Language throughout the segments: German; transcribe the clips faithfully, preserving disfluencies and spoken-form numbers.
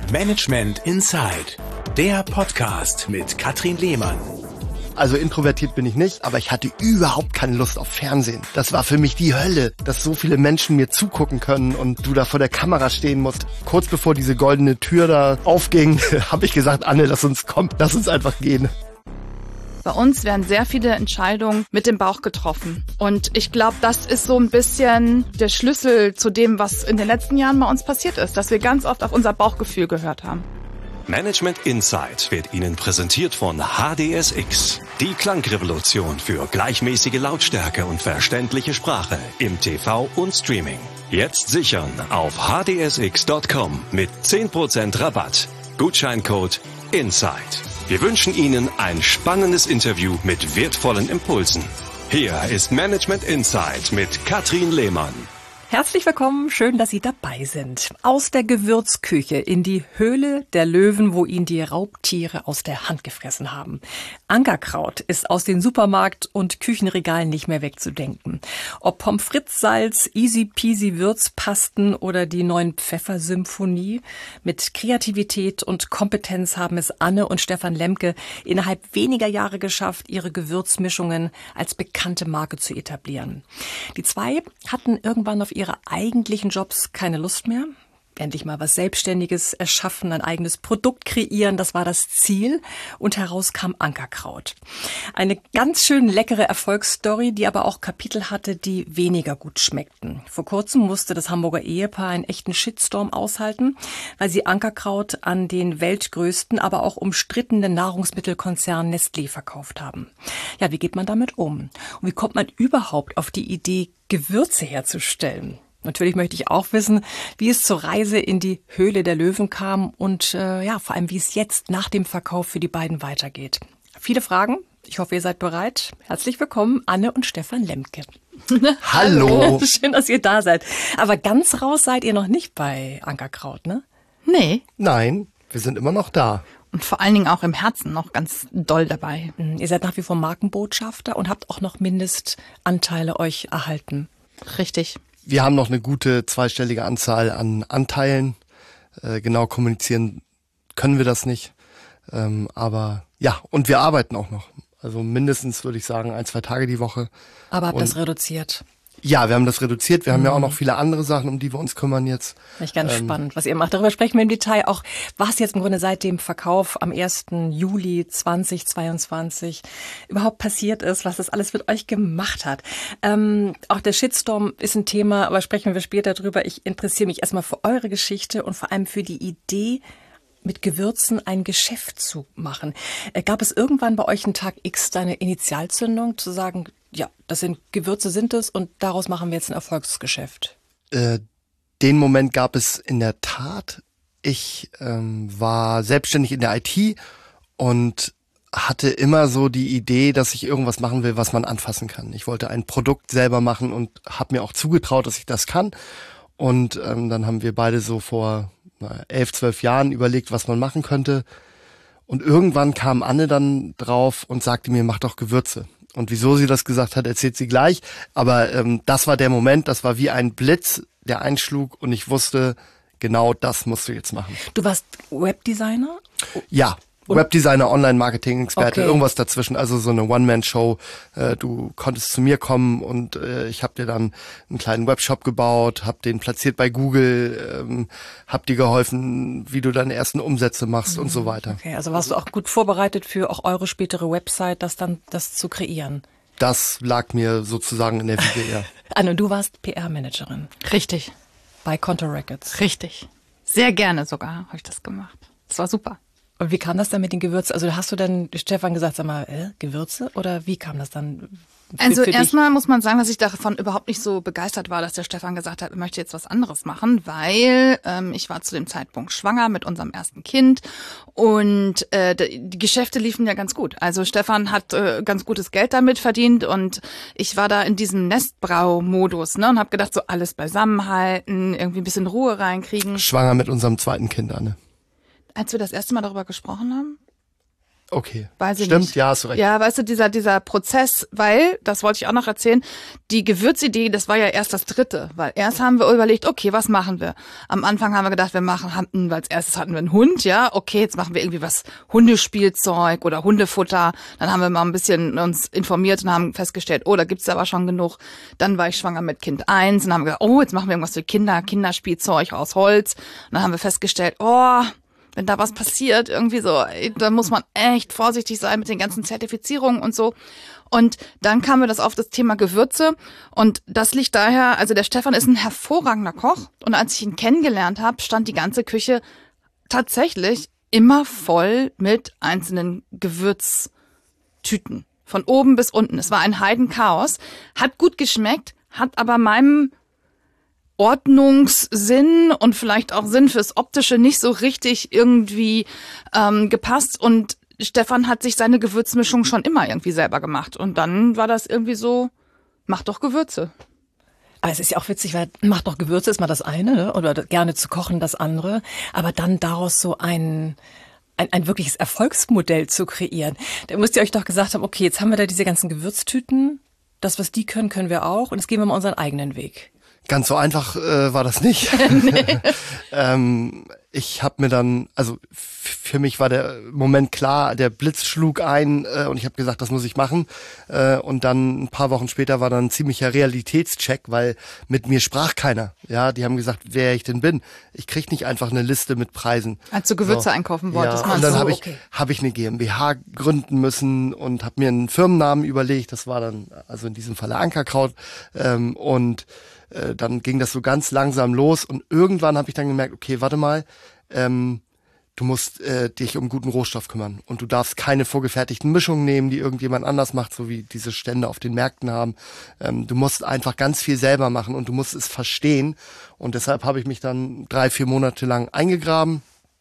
Management Inside, der Podcast mit Katrin Lehmann. Also introvertiert bin ich nicht, aber ich hatte überhaupt keine Lust auf Fernsehen. Das war für mich die Hölle, dass so viele Menschen mir zugucken können und du da vor der Kamera stehen musst. Kurz bevor diese goldene Tür da aufging, habe ich gesagt, Anne, lass uns kommen, lass uns einfach gehen. Bei uns werden sehr viele Entscheidungen mit dem Bauch getroffen. Und ich glaube, das ist so ein bisschen der Schlüssel zu dem, was in den letzten Jahren bei uns passiert ist, dass wir ganz oft auf unser Bauchgefühl gehört haben. Management Insight wird Ihnen präsentiert von H D S X. Die Klangrevolution für gleichmäßige Lautstärke und verständliche Sprache im T V und Streaming. Jetzt sichern auf h d s x punkt com mit zehn Prozent Rabatt. Gutscheincode INSIDE. Wir wünschen Ihnen ein spannendes Interview mit wertvollen Impulsen. Hier ist Management Insight mit Katrin Lehmann. Herzlich willkommen, schön, dass Sie dabei sind. Aus der Gewürzküche in die Höhle der Löwen, wo ihn die Raubtiere aus der Hand gefressen haben. Ankerkraut ist aus den Supermarkt- und Küchenregalen nicht mehr wegzudenken. Ob Pommes frites Salz, easy peasy Würzpasten oder die neuen Pfeffersymphonie. Mit Kreativität und Kompetenz haben es Anne und Stefan Lemke innerhalb weniger Jahre geschafft, ihre Gewürzmischungen als bekannte Marke zu etablieren. Die zwei hatten irgendwann auf ihre eigentlichen Jobs keine Lust mehr. Endlich mal was Selbstständiges erschaffen, ein eigenes Produkt kreieren, das war das Ziel. Und heraus kam Ankerkraut. Eine ganz schön leckere Erfolgsstory, die aber auch Kapitel hatte, die weniger gut schmeckten. Vor kurzem musste das Hamburger Ehepaar einen echten Shitstorm aushalten, weil sie Ankerkraut an den weltgrößten, aber auch umstrittenen Nahrungsmittelkonzern Nestlé verkauft haben. Ja, wie geht man damit um? Und wie kommt man überhaupt auf die Idee, Gewürze herzustellen? Natürlich möchte ich auch wissen, wie es zur Reise in die Höhle der Löwen kam und äh, ja, vor allem, wie es jetzt nach dem Verkauf für die beiden weitergeht. Viele Fragen. Ich hoffe, ihr seid bereit. Herzlich willkommen, Anne und Stefan Lemke. Hallo. Schön, dass ihr da seid. Aber ganz raus seid ihr noch nicht bei Ankerkraut, ne? Nee. Nein, wir sind immer noch da. Und vor allen Dingen auch im Herzen noch ganz doll dabei. Ihr seid nach wie vor Markenbotschafter und habt auch noch Mindestanteile euch erhalten. Richtig. Wir haben noch eine gute zweistellige Anzahl an Anteilen. Äh, genau kommunizieren können wir das nicht. Ähm, aber ja, und wir arbeiten auch noch. Also mindestens, würde ich sagen, ein, zwei Tage die Woche. Aber habt und das reduziert? Ja, wir haben das reduziert. Wir haben mhm. ja auch noch viele andere Sachen, um die wir uns kümmern jetzt. Finde ich ganz ähm, spannend, was ihr macht. Darüber sprechen wir im Detail auch, was jetzt im Grunde seit dem Verkauf am ersten Juli zweitausendzweiundzwanzig überhaupt passiert ist, was das alles mit euch gemacht hat. Ähm, auch der Shitstorm ist ein Thema, aber sprechen wir später drüber. Ich interessiere mich erstmal für eure Geschichte und vor allem für die Idee, mit Gewürzen ein Geschäft zu machen. Äh, gab es irgendwann bei euch einen Tag X deine Initialzündung, zu sagen, ja, das sind Gewürze sind es und daraus machen wir jetzt ein Erfolgsgeschäft? Äh, den Moment gab es in der Tat. Ich ähm, war selbstständig in der I T und hatte immer so die Idee, dass ich irgendwas machen will, was man anfassen kann. Ich wollte ein Produkt selber machen und habe mir auch zugetraut, dass ich das kann. Und ähm, dann haben wir beide so vor na, elf, zwölf Jahren überlegt, was man machen könnte. Und irgendwann kam Anne dann drauf und sagte mir, mach doch Gewürze. Und wieso sie das gesagt hat, erzählt sie gleich. Aber ähm, das war der Moment, das war wie ein Blitz, der einschlug und ich wusste, genau das musst du jetzt machen. Du warst Webdesigner? Ja, und Webdesigner, Online-Marketing-Experte, okay. Irgendwas dazwischen, also so eine One-Man-Show. Äh, du konntest zu mir kommen und äh, ich habe dir dann einen kleinen Webshop gebaut, habe den platziert bei Google, ähm, habe dir geholfen, wie du deine ersten Umsätze machst mhm. und so weiter. Okay, also warst du auch gut vorbereitet für auch eure spätere Website, das dann das zu kreieren? Das lag mir sozusagen in der Wiege, ja. Anne, du warst P R-Managerin. Richtig. Bei Contour Records. Richtig. Sehr gerne sogar habe ich das gemacht. Das war super. Und wie kam das dann mit den Gewürzen? Also hast du dann Stefan gesagt, sag mal, äh, Gewürze? Oder wie kam das dann? Für, also für erstmal muss man sagen, dass ich davon überhaupt nicht so begeistert war, dass der Stefan gesagt hat, er möchte jetzt was anderes machen, weil ähm, ich war zu dem Zeitpunkt schwanger mit unserem ersten Kind und äh, die Geschäfte liefen ja ganz gut. Also Stefan hat äh, ganz gutes Geld damit verdient und ich war da in diesem Nestbrau-Modus, ne, und habe gedacht, so alles beisammenhalten, irgendwie ein bisschen Ruhe reinkriegen. Schwanger mit unserem zweiten Kind, Anne. Als wir das erste Mal darüber gesprochen haben? Okay. Weiß ich Stimmt, nicht. ja, hast du recht. Ja, weißt du, dieser, dieser Prozess, weil, das wollte ich auch noch erzählen, die Gewürzidee, das war ja erst das dritte, weil erst haben wir überlegt, okay, was machen wir? Am Anfang haben wir gedacht, wir machen, hatten, weil als erstes hatten wir einen Hund, ja, okay, jetzt machen wir irgendwie was, Hundespielzeug oder Hundefutter. Dann haben wir mal ein bisschen uns informiert und haben festgestellt, oh, da gibt's aber schon genug. Dann war ich schwanger mit Kind eins und haben gesagt, oh, jetzt machen wir irgendwas für Kinder, Kinderspielzeug aus Holz. Und dann haben wir festgestellt, oh, wenn da was passiert, irgendwie so, da muss man echt vorsichtig sein mit den ganzen Zertifizierungen und so. Und dann kam mir das auf das Thema Gewürze. Und das liegt daher, also der Stefan ist ein hervorragender Koch. Und als ich ihn kennengelernt habe, stand die ganze Küche tatsächlich immer voll mit einzelnen Gewürztüten. Von oben bis unten. Es war ein Heidenchaos. Hat gut geschmeckt, hat aber meinem Ordnungssinn und vielleicht auch Sinn fürs Optische nicht so richtig irgendwie ähm, gepasst. Und Stefan hat sich seine Gewürzmischung schon immer irgendwie selber gemacht. Und dann war das irgendwie so, mach doch Gewürze. Aber es ist ja auch witzig, weil macht doch Gewürze ist mal das eine, ne? Oder gerne zu kochen das andere. Aber dann daraus so ein... Ein, ein wirkliches Erfolgsmodell zu kreieren. Da müsst ihr euch doch gesagt haben, okay, jetzt haben wir da diese ganzen Gewürztüten. Das, was die können, können wir auch. Und jetzt gehen wir mal unseren eigenen Weg. Ganz so einfach äh, war das nicht. Nee. ähm, ich habe mir dann, also f- für mich war der Moment klar, der Blitz schlug ein äh, und ich habe gesagt, das muss ich machen. Äh, und dann ein paar Wochen später war dann ein ziemlicher Realitätscheck, weil mit mir sprach keiner. Ja, die haben gesagt, wer ich denn bin. Ich krieg nicht einfach eine Liste mit Preisen. Als du Gewürze so. einkaufen wolltest, ja, und dann so, habe ich okay. habe ich eine GmbH gründen müssen und habe mir einen Firmennamen überlegt. Das war dann also in diesem Falle Ankerkraut ähm, und dann ging das so ganz langsam los und irgendwann habe ich dann gemerkt, okay, warte mal, ähm, du musst äh, dich um guten Rohstoff kümmern und du darfst keine vorgefertigten Mischungen nehmen, die irgendjemand anders macht, so wie diese Stände auf den Märkten haben. Ähm, du musst einfach ganz viel selber machen und du musst es verstehen und deshalb habe ich mich dann drei, vier Monate lang eingegraben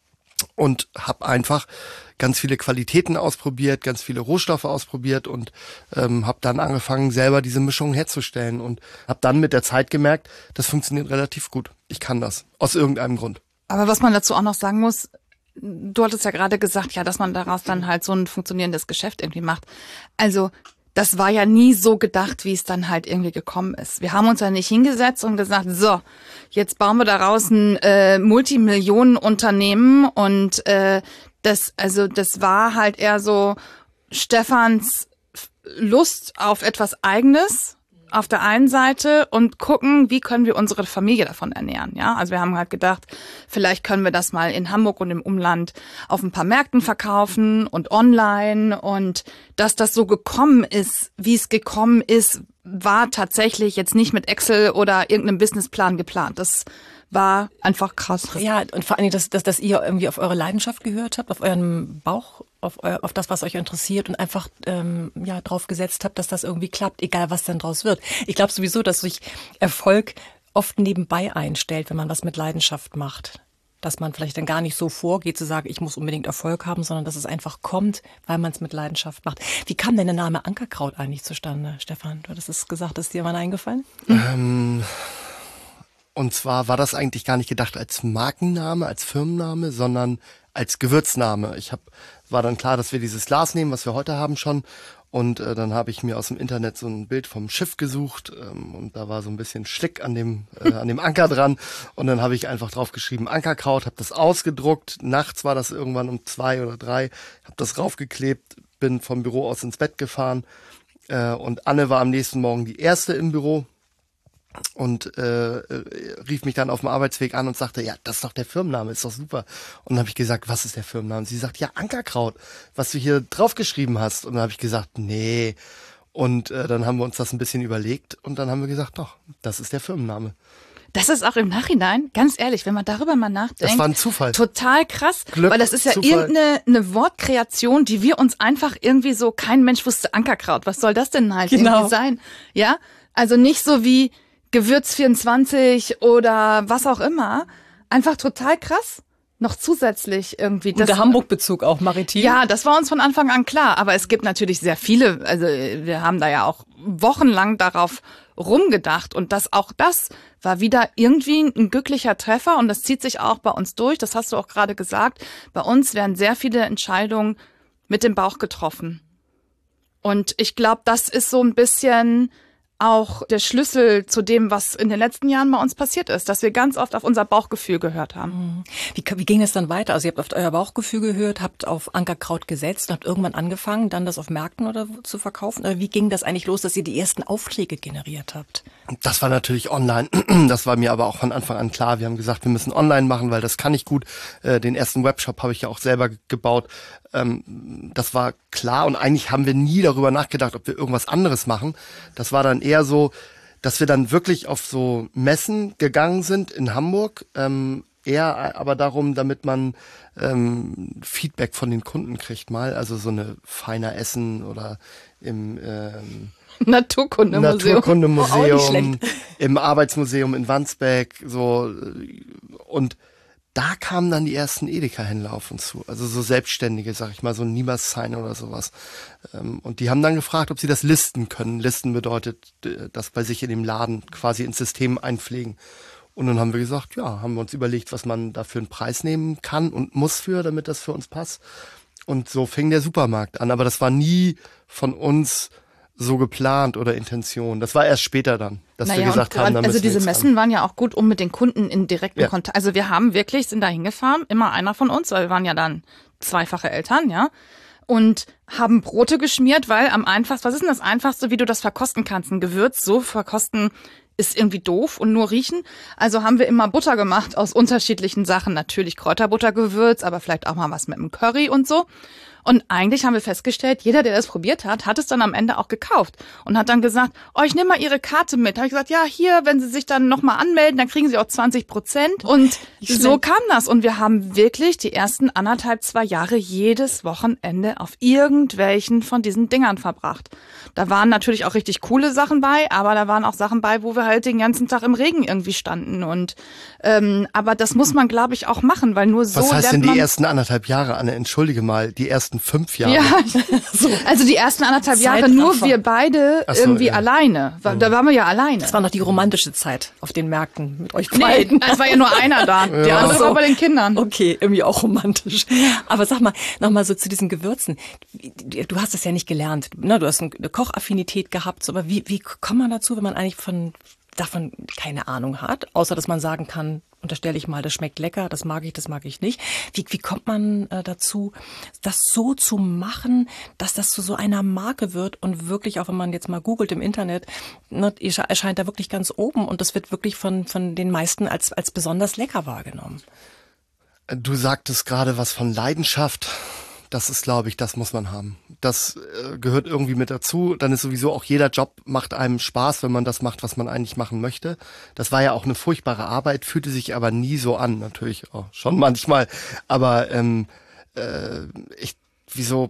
und habe einfach ganz viele Qualitäten ausprobiert, ganz viele Rohstoffe ausprobiert und ähm, habe dann angefangen, selber diese Mischungen herzustellen und habe dann mit der Zeit gemerkt, das funktioniert relativ gut. Ich kann das, aus irgendeinem Grund. Aber was man dazu auch noch sagen muss, du hattest ja gerade gesagt, ja, dass man daraus dann halt so ein funktionierendes Geschäft irgendwie macht. Also das war ja nie so gedacht, wie es dann halt irgendwie gekommen ist. Wir haben uns ja nicht hingesetzt und gesagt, so, jetzt bauen wir daraus ein äh, Multimillionenunternehmen und äh, das, also das war halt eher so Stefans Lust auf etwas Eigenes auf der einen Seite und gucken, wie können wir unsere Familie davon ernähren, ja? Also wir haben halt gedacht, vielleicht können wir das mal in Hamburg und im Umland auf ein paar Märkten verkaufen und online und dass das so gekommen ist, wie es gekommen ist, war tatsächlich jetzt nicht mit Excel oder irgendeinem Businessplan geplant. Das war einfach krass. Ja, und vor allen Dingen, dass, dass, dass ihr irgendwie auf eure Leidenschaft gehört habt, auf euren Bauch, auf, eu, auf das, was euch interessiert und einfach ähm, ja drauf gesetzt habt, dass das irgendwie klappt, egal was dann draus wird. Ich glaube sowieso, dass sich Erfolg oft nebenbei einstellt, wenn man was mit Leidenschaft macht. Dass man vielleicht dann gar nicht so vorgeht, zu sagen, ich muss unbedingt Erfolg haben, sondern dass es einfach kommt, weil man es mit Leidenschaft macht. Wie kam denn der Name Ankerkraut eigentlich zustande, Stefan? Du hattest es gesagt, ist dir mal eingefallen? Ähm... Und zwar war das eigentlich gar nicht gedacht als Markenname, als Firmenname, sondern als Gewürzname. Ich hab, war dann klar, dass wir dieses Glas nehmen, was wir heute haben schon. Und äh, dann habe ich mir aus dem Internet so ein Bild vom Schiff gesucht ähm, und da war so ein bisschen Schlick an dem äh, an dem Anker dran. Und dann habe ich einfach drauf geschrieben Ankerkraut, habe das ausgedruckt. Nachts war das irgendwann um zwei oder drei, habe das raufgeklebt, bin vom Büro aus ins Bett gefahren. Äh, und Anne war am nächsten Morgen die erste im Büro. Und äh, rief mich dann auf dem Arbeitsweg an und sagte, ja, das ist doch der Firmenname, ist doch super. Und dann habe ich gesagt, was ist der Firmenname? Und sie sagt, ja, Ankerkraut, was du hier draufgeschrieben hast. Und dann habe ich gesagt, nee. Und äh, dann haben wir uns das ein bisschen überlegt und dann haben wir gesagt, doch, das ist der Firmenname. Das ist auch im Nachhinein, ganz ehrlich, wenn man darüber mal nachdenkt. Das war ein Zufall. Total krass, Glück, weil das ist ja Zufall. irgendeine eine Wortkreation, die wir uns einfach irgendwie so, kein Mensch wusste Ankerkraut. Was soll das denn halt Genau. irgendwie sein? Ja, also nicht so wie Gewürz vierundzwanzig oder was auch immer. Einfach total krass. Noch zusätzlich irgendwie. Und der Hamburg-Bezug auch maritim? Ja, das war uns von Anfang an klar. Aber es gibt natürlich sehr viele, also wir haben da ja auch wochenlang darauf rumgedacht. Und das auch das war wieder irgendwie ein glücklicher Treffer. Und das zieht sich auch bei uns durch. Das hast du auch gerade gesagt. Bei uns werden sehr viele Entscheidungen mit dem Bauch getroffen. Und ich glaube, das ist so ein bisschen auch der Schlüssel zu dem, was in den letzten Jahren bei uns passiert ist, dass wir ganz oft auf unser Bauchgefühl gehört haben. Wie, wie ging es dann weiter? Also ihr habt auf euer Bauchgefühl gehört, habt auf Ankerkraut gesetzt und habt irgendwann angefangen, dann das auf Märkten oder zu verkaufen? Oder wie ging das eigentlich los, dass ihr die ersten Aufträge generiert habt? Das war natürlich online. Das war mir aber auch von Anfang an klar. Wir haben gesagt, wir müssen online machen, weil das kann ich gut. Den ersten Webshop habe ich ja auch selber gebaut. Das war klar und eigentlich haben wir nie darüber nachgedacht, ob wir irgendwas anderes machen. Das war dann eher so, dass wir dann wirklich auf so Messen gegangen sind in Hamburg. Eher aber darum, damit man Feedback von den Kunden kriegt mal. Also so eine feiner Essen oder im ähm, Naturkundemuseum. Naturkundemuseum, oh, im Arbeitsmuseum in Wandsbek, so. Und da kamen dann die ersten Edeka-Händler auf uns zu. Also so Selbstständige, sag ich mal, so ein Niemerssign oder sowas. Und die haben dann gefragt, ob sie das listen können. Listen bedeutet, das bei sich in dem Laden quasi ins System einpflegen. Und dann haben wir gesagt, ja, haben wir uns überlegt, was man da für einen Preis nehmen kann und muss für, damit das für uns passt. Und so fing der Supermarkt an. Aber das war nie von uns so geplant oder Intention. Das war erst später dann, dass naja, wir gesagt haben, da müssen also diese wir Messen ran. waren ja auch gut, um mit den Kunden in direkten ja. Kontakt. Also wir haben wirklich, sind da hingefahren, immer einer von uns, weil wir waren ja dann zweifache Eltern, ja, und haben Brote geschmiert, weil am einfachsten, was ist denn das Einfachste, wie du das verkosten kannst? Ein Gewürz so verkosten ist irgendwie doof und nur riechen. Also haben wir immer Butter gemacht aus unterschiedlichen Sachen. Natürlich Kräuterbuttergewürz, aber vielleicht auch mal was mit einem Curry und so. Und eigentlich haben wir festgestellt, jeder, der das probiert hat, hat es dann am Ende auch gekauft und hat dann gesagt, oh, ich nehme mal Ihre Karte mit. Da habe ich gesagt, ja, hier, wenn Sie sich dann nochmal anmelden, dann kriegen Sie auch zwanzig Prozent. Und so kam das. Und wir haben wirklich die ersten anderthalb, zwei Jahre jedes Wochenende auf irgendwelchen von diesen Dingern verbracht. Da waren natürlich auch richtig coole Sachen bei, aber da waren auch Sachen bei, wo wir halt den ganzen Tag im Regen irgendwie standen. Und ähm, aber das muss man, glaube ich, auch machen, weil nur so Was heißt lernt denn man die ersten anderthalb Jahre, Anne? Entschuldige mal, die ersten fünf Jahre. Ja, so. Also die ersten anderthalb Jahre nur wir beide so, irgendwie ja. alleine. Da waren wir ja alleine. Das war noch die romantische Zeit auf den Märkten mit euch beiden. Nee, es war ja nur einer da. Der ja. andere war bei den Kindern. Okay, irgendwie auch romantisch. Aber sag mal, nochmal so zu diesen Gewürzen. Du hast es ja nicht gelernt. Ne? Du hast eine Kochaffinität gehabt. Aber wie, wie kommt man dazu, wenn man eigentlich von davon keine Ahnung hat, außer dass man sagen kann, unterstelle ich mal, das schmeckt lecker, das mag ich, das mag ich nicht. Wie, wie kommt man äh, dazu, das so zu machen, dass das zu so einer Marke wird und wirklich, auch wenn man jetzt mal googelt im Internet, ne, erscheint da wirklich ganz oben und das wird wirklich von, von den meisten als, als besonders lecker wahrgenommen. Du sagtest gerade was von Leidenschaft. Das ist, glaube ich, das muss man haben. Das äh, gehört irgendwie mit dazu. Dann ist sowieso auch jeder Job macht einem Spaß, wenn man das macht, was man eigentlich machen möchte. Das war ja auch eine furchtbare Arbeit, fühlte sich aber nie so an. Natürlich auch schon manchmal. Aber ähm, äh, ich, wieso...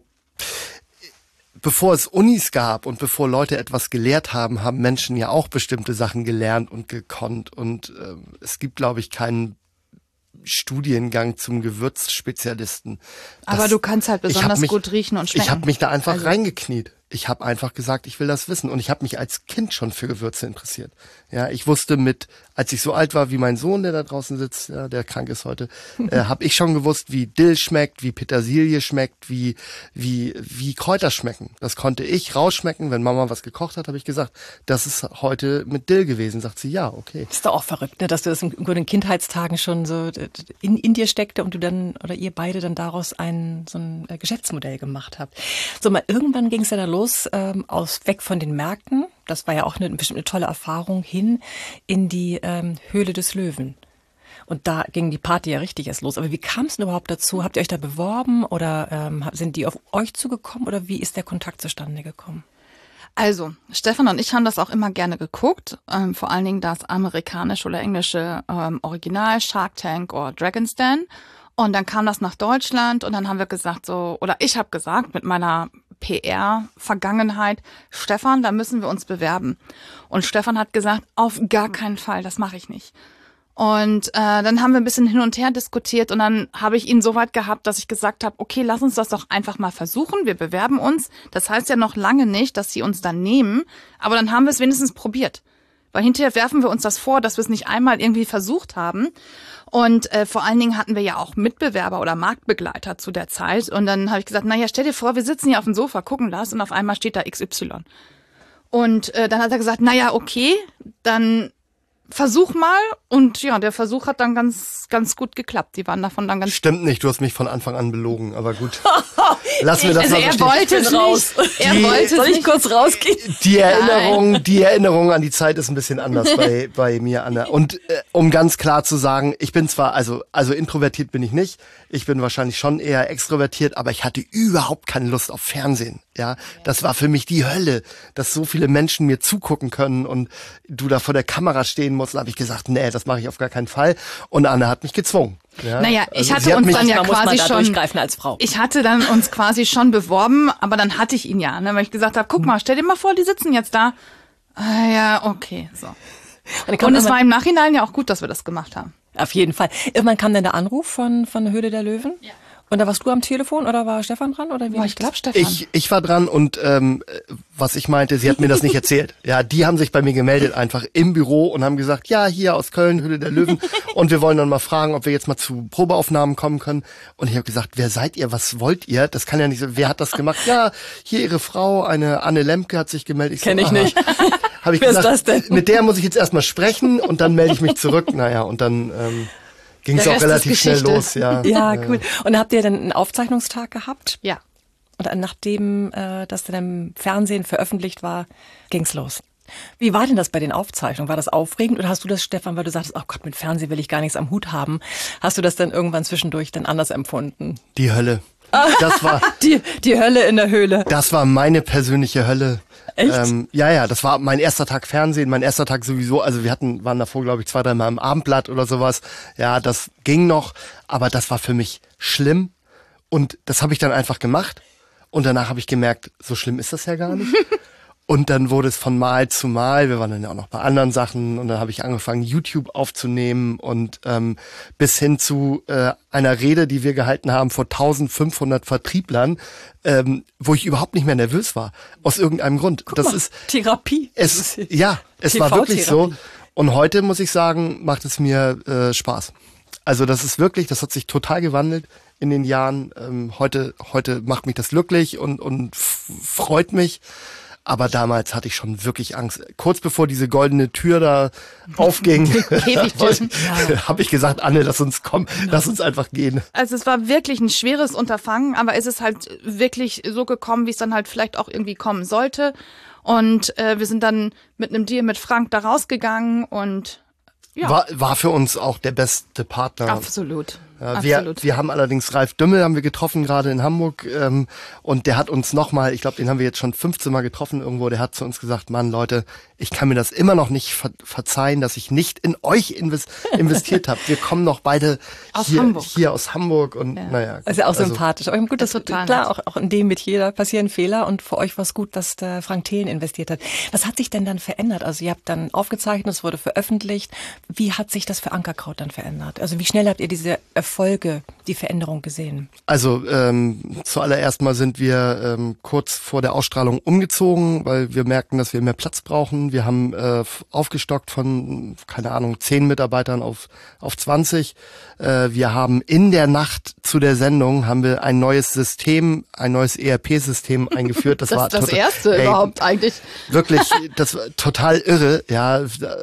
Bevor es Unis gab und bevor Leute etwas gelehrt haben, haben Menschen ja auch bestimmte Sachen gelernt und gekonnt. Und äh, es gibt, glaube ich, keinen Studiengang zum Gewürzspezialisten. Das, aber du kannst halt besonders mich, gut riechen und schmecken. Ich habe mich da einfach also. reingekniet. Ich habe einfach gesagt, ich will das wissen. Und ich habe mich als Kind schon für Gewürze interessiert. Ja, ich wusste mit, als ich so alt war wie mein Sohn, der da draußen sitzt, ja, der krank ist heute, äh, habe ich schon gewusst, wie Dill schmeckt, wie Petersilie schmeckt, wie wie wie Kräuter schmecken. Das konnte ich rausschmecken. Wenn Mama was gekocht hat, habe ich gesagt, das ist heute mit Dill gewesen. Sagt sie, ja, okay. Ist doch auch verrückt, ne, dass du das in den Kindheitstagen schon so in, in dir steckte und du dann oder ihr beide dann daraus ein so ein Geschäftsmodell gemacht habt. So mal irgendwann ging es ja dann los ähm, aus weg von den Märkten. Das war ja auch eine, bestimmt eine tolle Erfahrung, hin in die ähm, Höhle des Löwen. Und da ging die Party ja richtig erst los. Aber wie kam es denn überhaupt dazu? Habt ihr euch da beworben oder ähm, sind die auf euch zugekommen oder wie ist der Kontakt zustande gekommen? Also, Stefan und ich haben das auch immer gerne geguckt, ähm, vor allen Dingen das amerikanische oder englische ähm, Original, Shark Tank oder Dragon's Den. Und dann kam das nach Deutschland und dann haben wir gesagt so, oder ich habe gesagt mit meiner P R-Vergangenheit, Stefan, da müssen wir uns bewerben. Und Stefan hat gesagt, auf gar keinen Fall, das mache ich nicht. Und äh, dann haben wir ein bisschen hin und her diskutiert und dann habe ich ihn so weit gehabt, dass ich gesagt habe, okay, lass uns das doch einfach mal versuchen, wir bewerben uns. Das heißt ja noch lange nicht, dass sie uns dann nehmen, aber dann haben wir es wenigstens probiert. Weil hinterher werfen wir uns das vor, dass wir es nicht einmal irgendwie versucht haben. Und äh, vor allen Dingen hatten wir ja auch Mitbewerber oder Marktbegleiter zu der Zeit. Und dann habe ich gesagt, naja, stell dir vor, wir sitzen hier auf dem Sofa, gucken das und auf einmal steht da X Y. Und äh, dann hat er gesagt, naja, okay, dann versuch mal. Und ja, der Versuch hat dann ganz ganz gut geklappt. Die waren davon dann ganz... Stimmt nicht, du hast mich von Anfang an belogen, aber gut. Lassen wir das Also mal er bestehen. wollte es raus. nicht. Er Die- wollte es Soll ich nicht. kurz rausgehen? Die Erinnerung, die Erinnerung an die Zeit ist ein bisschen anders bei, bei mir, Anna. Und äh, um ganz klar zu sagen, ich bin zwar, also, also introvertiert bin ich nicht. Ich bin wahrscheinlich schon eher extrovertiert, aber ich hatte überhaupt keine Lust auf Fernsehen. Ja, das war für mich die Hölle, dass so viele Menschen mir zugucken können und du da vor der Kamera stehen musst. Da habe ich gesagt, nee, das mache ich auf gar keinen Fall. Und Anna hat mich gezwungen. Ja, Naja, ich also hatte sie hat uns mich, dann ja Man muss mal quasi da schon... durchgreifen als Frau. Ich hatte dann uns quasi schon beworben, aber dann hatte ich ihn ja, ne, weil ich gesagt habe, guck mal, stell dir mal vor, die sitzen jetzt da. Ah ja, okay, so. dann kam Und es irgendwann- war im Nachhinein ja auch gut, dass wir das gemacht haben. Auf jeden Fall. Irgendwann kam dann der Anruf von, von der Höhle der Löwen. Ja. Und da warst du am Telefon oder war Stefan dran? Oder wie Boah, lief ich das? glaube, Stefan. Ich, ich war dran und ähm, was ich meinte, sie hat mir das nicht erzählt. Ja, die haben sich bei mir gemeldet einfach im Büro und haben gesagt, ja, hier aus Köln, Höhle der Löwen und wir wollen dann mal fragen, ob wir jetzt mal zu Probeaufnahmen kommen können. Und ich habe gesagt, wer seid ihr, was wollt ihr? Das kann ja nicht so, wer hat das gemacht? Ja, hier ihre Frau, eine Anne Lemke hat sich gemeldet. Kenn ich aha. nicht. Hab ich Wer ist gesagt, das denn? mit der muss ich jetzt erstmal sprechen und dann melde ich mich zurück. Naja, und dann ähm, ging es Der auch Rest ist relativ schnell Geschichte. los. Ja, Ja, Äh, cool. Und habt ihr dann einen Aufzeichnungstag gehabt? Ja. Und dann, nachdem äh, das dann im Fernsehen veröffentlicht war, ging's los. Wie war denn das bei den Aufzeichnungen? War das aufregend oder hast du das, Stefan, weil du sagtest, oh Gott, mit Fernsehen will ich gar nichts am Hut haben, hast du das dann irgendwann zwischendurch dann anders empfunden? Die Hölle. Das war... Die, die Hölle in der Höhle. Das war meine persönliche Hölle. Echt? Ähm, ja, ja, das war mein erster Tag Fernsehen, mein erster Tag sowieso. Also wir hatten, waren davor, glaube ich, zwei, dreimal im Abendblatt oder sowas. Ja, das ging noch, aber das war für mich schlimm. Und das habe ich dann einfach gemacht. Und danach habe ich gemerkt, so schlimm ist das ja gar nicht. Und dann wurde es von Mal zu Mal, wir waren dann ja auch noch bei anderen Sachen und dann habe ich angefangen, YouTube aufzunehmen und ähm, bis hin zu äh, einer Rede, die wir gehalten haben vor eintausendfünfhundert Vertrieblern, ähm, wo ich überhaupt nicht mehr nervös war, aus irgendeinem Grund. Guck das mal, ist Therapie. es, ja, es war wirklich so. Und heute muss ich sagen, macht es mir äh, Spaß. Also das ist wirklich, das hat sich total gewandelt in den Jahren. Ähm, heute, heute macht mich das glücklich und und f- freut mich. Aber damals hatte ich schon wirklich Angst. Kurz bevor diese goldene Tür da aufging, Käfigtür. habe ich gesagt, Anne, lass uns kommen, lass uns einfach gehen. Also es war wirklich ein schweres Unterfangen, aber es ist halt wirklich so gekommen, wie es dann halt vielleicht auch irgendwie kommen sollte. Und äh, wir sind dann mit einem Deal mit Frank da rausgegangen und ja, War, war für uns auch der beste Partner. absolut. Ja, wir, absolut. wir haben allerdings Ralf Dümmel haben wir getroffen gerade in Hamburg ähm, und der hat uns nochmal, ich glaube, den haben wir jetzt schon fünfzehn Mal getroffen irgendwo, der hat zu uns gesagt, Mann, Leute, ich kann mir das immer noch nicht ver verzeihen, dass ich nicht in euch invest investiert habe. Wir kommen noch beide Aus hier, Hamburg. hier aus Hamburg und Ja. naja. Das ist ja auch also, sympathisch. Aber gut, das Das ist total klar, nett. auch, auch in dem Metier, da passieren Fehler und für euch war es gut, dass der Frank Thelen investiert hat. Was hat sich denn dann verändert? Also ihr habt dann aufgezeichnet, es wurde veröffentlicht. Wie hat sich das für Ankerkraut dann verändert? Also wie schnell habt ihr diese Erfolge, die Veränderung gesehen? Also ähm, zuallererst mal sind wir ähm, kurz vor der Ausstrahlung umgezogen, weil wir merkten, dass wir mehr Platz brauchen. Wir haben äh, aufgestockt von, keine Ahnung, zehn Mitarbeitern auf auf zwanzig. Äh, wir haben in der Nacht zu der Sendung haben wir ein neues System, ein neues E R P-System eingeführt. Das, Das war ist das total- erste Ey, überhaupt eigentlich. Wirklich, das war total irre. Ja,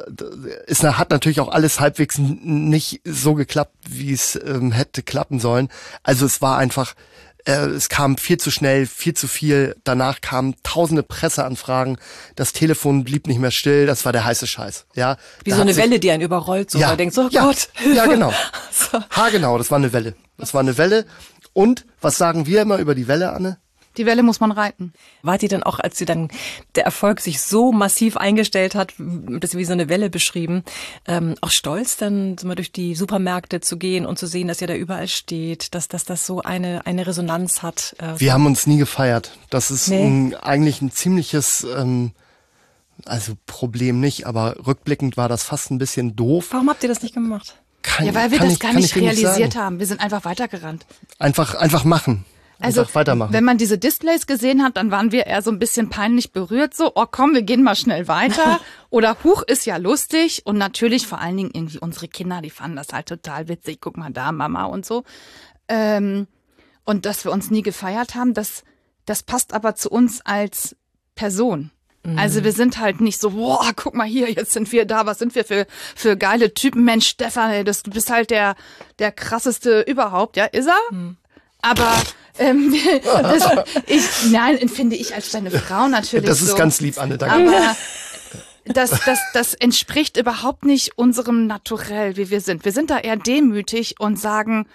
es hat natürlich auch alles halbwegs n- nicht so geklappt, wie es ähm, hätte klappen sollen. Also es war einfach, äh, es kam viel zu schnell, viel zu viel. Danach kamen tausende Presseanfragen. Das Telefon blieb nicht mehr still. Das war der heiße Scheiß. Ja, Wie Da so hat eine sich- Welle, die einen überrollt, so, ja, man denkt so, oh ja, Gott. ja, genau. So. Ha, genau, das war eine Welle. Das war eine Welle. Und was sagen wir immer über die Welle, Anne? Die Welle muss man reiten. Wart ihr dann auch, als ihr dann der Erfolg sich so massiv eingestellt hat, das wie so eine Welle beschrieben, ähm, auch stolz, dann so mal durch die Supermärkte zu gehen und zu sehen, dass ihr da überall steht, dass, dass das so eine, eine Resonanz hat? Äh, Wir haben uns nie gefeiert. Das ist Nee. ein, eigentlich ein ziemliches, ähm, also Problem nicht, aber rückblickend war das fast ein bisschen doof. Warum habt ihr das nicht gemacht? Kann, Ja, weil wir kann das ich, gar kann nicht ich dir realisiert sagen. haben. Wir sind einfach weitergerannt. Einfach, einfach machen. Also Einfach weitermachen. Wenn man diese Displays gesehen hat, dann waren wir eher so ein bisschen peinlich berührt. So, oh komm, wir gehen mal schnell weiter. Oder Huch, ist ja lustig. Und natürlich vor allen Dingen irgendwie unsere Kinder, die fanden das halt total witzig. Guck mal da, Mama und so. Ähm, und dass wir uns nie gefeiert haben, das, das passt aber zu uns als Person. Mhm. Also wir sind halt nicht so, boah, guck mal hier, jetzt sind wir da, was sind wir für, für geile Typen. Mensch, Stefan, ey, das, du bist halt der, der krasseste überhaupt. Ja, ist er? Mhm. Aber ähm, das, ich, nein, empfinde ich als deine Frau natürlich Das ist so. ganz lieb, Anne, danke. Aber das, das, das entspricht überhaupt nicht unserem Naturell, wie wir sind. Wir sind da eher demütig und sagen,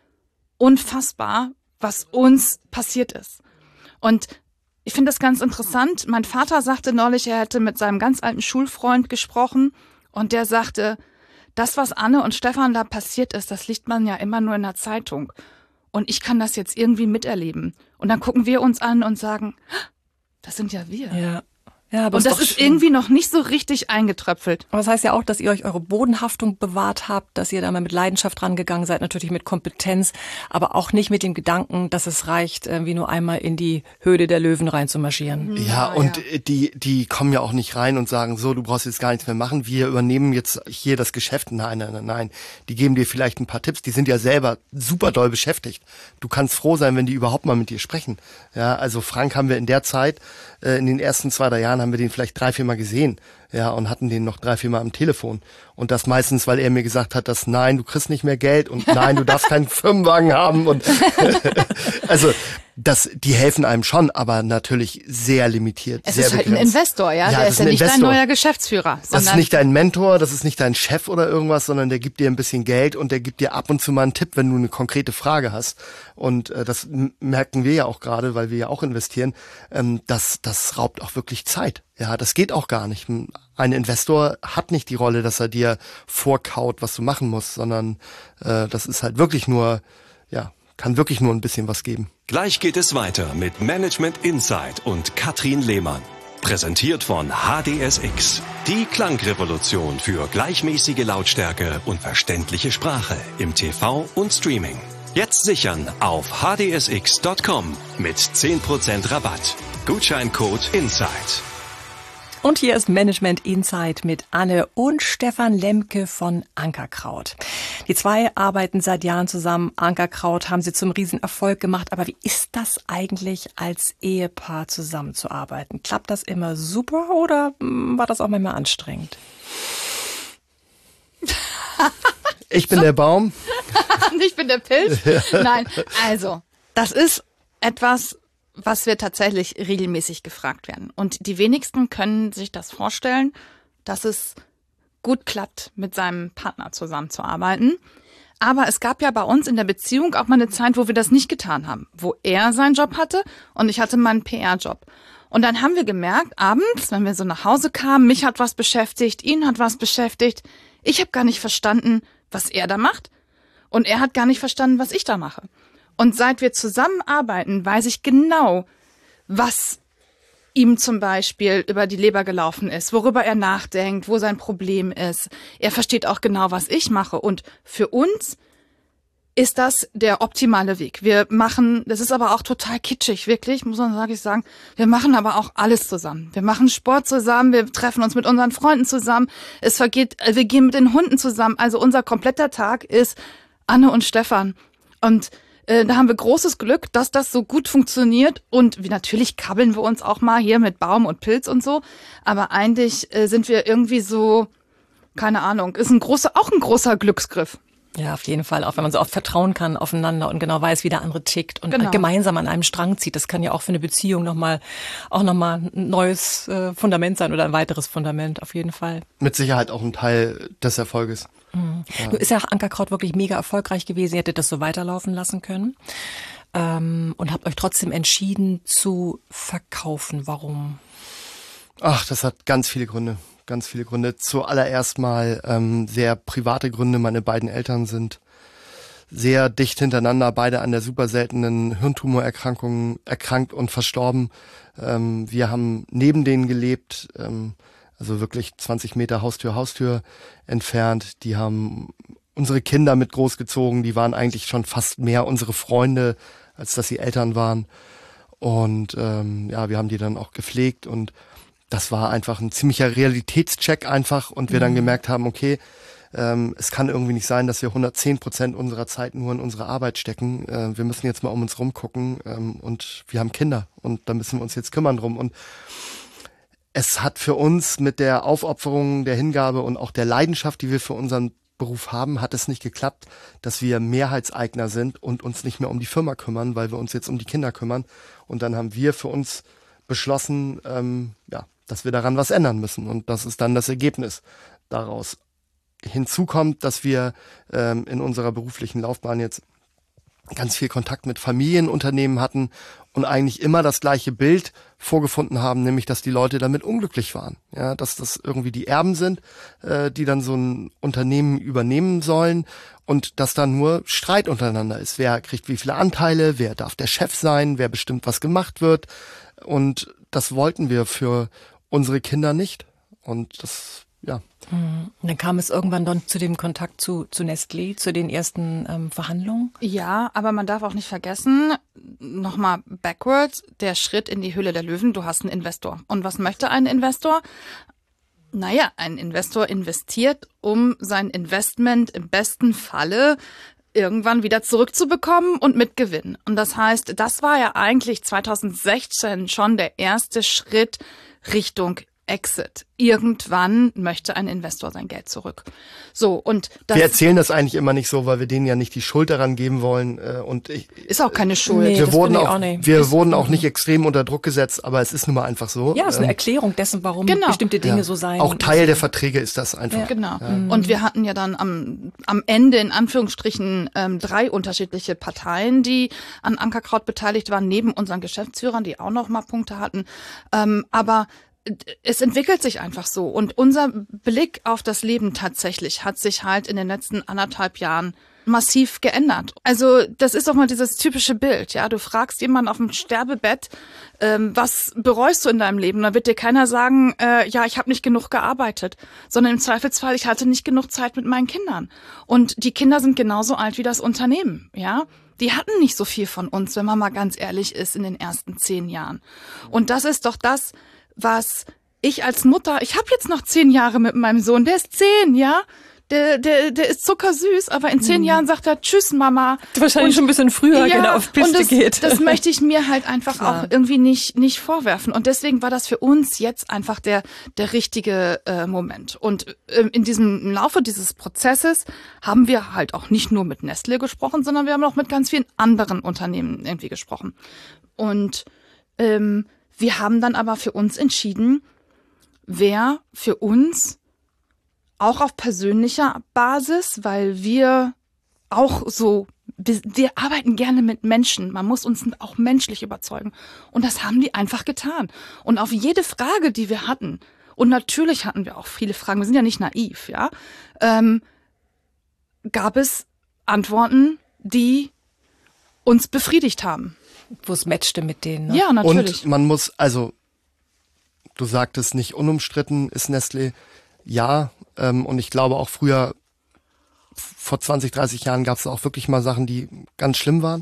unfassbar, was uns passiert ist. Und ich finde das ganz interessant. Mein Vater sagte neulich, er hätte mit seinem ganz alten Schulfreund gesprochen und der sagte, das, was Anne und Stefan da passiert ist, das liest man ja immer nur in der Zeitung. Und ich kann das jetzt irgendwie miterleben. Und dann gucken wir uns an und sagen, das sind ja wir. Ja. Ja, aber und das ist schön. irgendwie noch nicht so richtig eingetröpfelt. Aber das heißt ja auch, dass ihr euch eure Bodenhaftung bewahrt habt, dass ihr da mal mit Leidenschaft rangegangen seid, natürlich mit Kompetenz, aber auch nicht mit dem Gedanken, dass es reicht, wie nur einmal in die Höhle der Löwen reinzumarschieren. Ja, ja, und ja. die die kommen ja auch nicht rein und sagen, so, du brauchst jetzt gar nichts mehr machen, wir übernehmen jetzt hier das Geschäft. Nein, nein, nein, nein. Die geben dir vielleicht ein paar Tipps, die sind ja selber super doll beschäftigt. Du kannst froh sein, wenn die überhaupt mal mit dir sprechen. Ja, also Frank haben wir in der Zeit, äh, in den ersten zwei, drei Jahren haben wir den vielleicht drei, vier Mal gesehen, ja, und hatten den noch drei, vier Mal am Telefon. Und das meistens, weil er mir gesagt hat, dass nein, du kriegst nicht mehr Geld und nein, du darfst keinen Firmenwagen haben und also das, die helfen einem schon, aber natürlich sehr limitiert. Es sehr ist halt begrenzt. ein Investor, ja, ja der ist ja nicht Investor. dein neuer Geschäftsführer. Das ist nicht dein Mentor, das ist nicht dein Chef oder irgendwas, sondern der gibt dir ein bisschen Geld und der gibt dir ab und zu mal einen Tipp, wenn du eine konkrete Frage hast. Und äh, das m- merken wir ja auch gerade, weil wir ja auch investieren, ähm, das, das raubt auch wirklich Zeit. Ja, das geht auch gar nicht. Ein Investor hat nicht die Rolle, dass er dir vorkaut, was du machen musst, sondern äh, das ist halt wirklich nur, ja, kann wirklich nur ein bisschen was geben. Gleich geht es weiter mit Management Insight und Katrin Lehmann. Präsentiert von H D S X. Die Klangrevolution für gleichmäßige Lautstärke und verständliche Sprache im T V und Streaming. Jetzt sichern auf h d s x punkt com mit zehn Prozent Rabatt. Gutscheincode Insight. Und hier ist Management Insight mit Anne und Stefan Lemke von Ankerkraut. Die zwei arbeiten seit Jahren zusammen. Ankerkraut haben sie zum Riesenerfolg gemacht. Aber wie ist das eigentlich, als Ehepaar zusammenzuarbeiten? Klappt das immer super oder war das auch manchmal anstrengend? Ich bin der Baum. Ich bin der Pilz. Nein, also, das ist etwas, was wir tatsächlich regelmäßig gefragt werden. Und die wenigsten können sich das vorstellen, dass es gut klappt, mit seinem Partner zusammenzuarbeiten. Aber es gab ja bei uns in der Beziehung auch mal eine Zeit, wo wir das nicht getan haben. Wo er seinen Job hatte und ich hatte meinen P R-Job. Und dann haben wir gemerkt, abends, wenn wir so nach Hause kamen, mich hat was beschäftigt, ihn hat was beschäftigt. Ich habe gar nicht verstanden, was er da macht. Und er hat gar nicht verstanden, was ich da mache. Und seit wir zusammenarbeiten, weiß ich genau, was ihm zum Beispiel über die Leber gelaufen ist, worüber er nachdenkt, wo sein Problem ist. Er versteht auch genau, was ich mache. Und für uns ist das der optimale Weg. Wir machen, das ist aber auch total kitschig, wirklich, muss man wirklich sagen. Wir machen aber auch alles zusammen. Wir machen Sport zusammen, wir treffen uns mit unseren Freunden zusammen. Es vergeht, wir gehen mit den Hunden zusammen. Also unser kompletter Tag ist Anne und Stefan. Und da haben wir großes Glück, dass das so gut funktioniert und wie, natürlich kabbeln wir uns auch mal hier mit Baum und Pilz und so, aber eigentlich äh, sind wir irgendwie so, keine Ahnung, ist ein großer, auch ein großer Glücksgriff. Ja, auf jeden Fall, auch wenn man so oft vertrauen kann aufeinander und genau weiß, wie der andere tickt und genau. gemeinsam an einem Strang zieht. Das kann ja auch für eine Beziehung nochmal, auch nochmal ein neues äh, Fundament sein oder ein weiteres Fundament, auf jeden Fall. Mit Sicherheit auch ein Teil des Erfolges. Mhm. Ja. Nun ist ja Ankerkraut wirklich mega erfolgreich gewesen. Ihr hättet das so weiterlaufen lassen können ähm, und habt euch trotzdem entschieden zu verkaufen. Warum? Ach, das hat ganz viele Gründe. Ganz viele Gründe. Zuallererst mal ähm, sehr private Gründe. Meine beiden Eltern sind sehr dicht hintereinander, beide an der super seltenen Hirntumorerkrankung erkrankt und verstorben. Ähm, wir haben neben denen gelebt, ähm, also wirklich zwanzig Meter Haustür, Haustür entfernt. Die haben unsere Kinder mit großgezogen. Die waren eigentlich schon fast mehr unsere Freunde als dass sie Eltern waren. Und ähm, ja, wir haben die dann auch gepflegt und das war einfach ein ziemlicher Realitätscheck einfach und wir mhm. dann gemerkt haben, okay, ähm, es kann irgendwie nicht sein, dass wir hundertzehn Prozent unserer Zeit nur in unsere Arbeit stecken. Äh, wir müssen jetzt mal um uns rumgucken ähm, und wir haben Kinder und da müssen wir uns jetzt kümmern drum. Und es hat für uns mit der Aufopferung, der Hingabe und auch der Leidenschaft, die wir für unseren Beruf haben, hat es nicht geklappt, dass wir Mehrheitseigner sind und uns nicht mehr um die Firma kümmern, weil wir uns jetzt um die Kinder kümmern. Und dann haben wir für uns beschlossen, ähm, ja, dass wir daran was ändern müssen. Und das ist dann das Ergebnis daraus. Hinzu kommt, dass wir ähm, in unserer beruflichen Laufbahn jetzt ganz viel Kontakt mit Familienunternehmen hatten und eigentlich immer das gleiche Bild vorgefunden haben, nämlich dass die Leute damit unglücklich waren. Ja, dass das irgendwie die Erben sind, äh, die dann so ein Unternehmen übernehmen sollen und dass da nur Streit untereinander ist. Wer kriegt wie viele Anteile, wer darf der Chef sein, wer bestimmt, was gemacht wird. Und das wollten wir für unsere Kinder nicht. Und das, ja. Und dann kam es irgendwann dann zu dem Kontakt zu, zu Nestlé, zu den ersten ähm, Verhandlungen? Ja, aber man darf auch nicht vergessen, nochmal backwards, der Schritt in die Höhle der Löwen, du hast einen Investor. Und was möchte ein Investor? Naja, ein Investor investiert, um sein Investment im besten Falle irgendwann wieder zurückzubekommen und mit Gewinn. Und das heißt, das war ja eigentlich zweitausendsechzehn schon der erste Schritt Richtung Exit. Irgendwann möchte ein Investor sein Geld zurück. So, und das wir erzählen das eigentlich immer nicht so, weil wir denen ja nicht die Schuld daran geben wollen. Und ich, ist auch keine Schuld. Nee, wir das wurden bin ich auch, auch nicht. wir ist, wurden auch nicht extrem unter Druck gesetzt, aber es ist nun mal einfach so. Ja, es ist eine Erklärung dessen, warum genau. bestimmte Dinge ja. so sein. Auch Teil der Verträge ist das einfach. Ja, genau. Ja. Und wir hatten ja dann am, am Ende in Anführungsstrichen ähm, drei unterschiedliche Parteien, die an Ankerkraut beteiligt waren, neben unseren Geschäftsführern, die auch noch mal Punkte hatten. Ähm, aber es entwickelt sich einfach so. Und unser Blick auf das Leben tatsächlich hat sich halt in den letzten anderthalb Jahren massiv geändert. Also das ist doch mal dieses typische Bild, ja. Du fragst jemanden auf dem Sterbebett, ähm, was bereust du in deinem Leben? Da wird dir keiner sagen, äh, ja, ich habe nicht genug gearbeitet, sondern im Zweifelsfall, ich hatte nicht genug Zeit mit meinen Kindern. Und die Kinder sind genauso alt wie das Unternehmen, ja. Die hatten nicht so viel von uns, wenn man mal ganz ehrlich ist, in den ersten zehn Jahren. Und das ist doch das, was ich als Mutter, ich habe jetzt noch zehn Jahre mit meinem Sohn, der ist zehn, ja, der der der ist zuckersüß, aber in zehn mhm. Jahren sagt er Tschüss Mama. Wahrscheinlich und, schon ein bisschen früher, ja, genau, auf Piste und das, geht. Das möchte ich mir halt einfach Klar. auch irgendwie nicht nicht vorwerfen und deswegen war das für uns jetzt einfach der der richtige äh, Moment und äh, in diesem im Laufe dieses Prozesses haben wir halt auch nicht nur mit Nestlé gesprochen, sondern wir haben auch mit ganz vielen anderen Unternehmen irgendwie gesprochen und ähm, wir haben dann aber für uns entschieden, wer für uns auch auf persönlicher Basis, weil wir auch so, wir, wir arbeiten gerne mit Menschen. Man muss uns auch menschlich überzeugen. Und das haben die einfach getan. Und auf jede Frage, die wir hatten, und natürlich hatten wir auch viele Fragen, wir sind ja nicht naiv, ja, ähm, gab es Antworten, die uns befriedigt haben. Wo es matchte mit denen. Ne? Ja, natürlich. Und man muss, also, du sagtest nicht unumstritten ist Nestlé. Ja, ähm, und ich glaube auch früher, vor zwanzig, dreißig Jahren gab es auch wirklich mal Sachen, die ganz schlimm waren.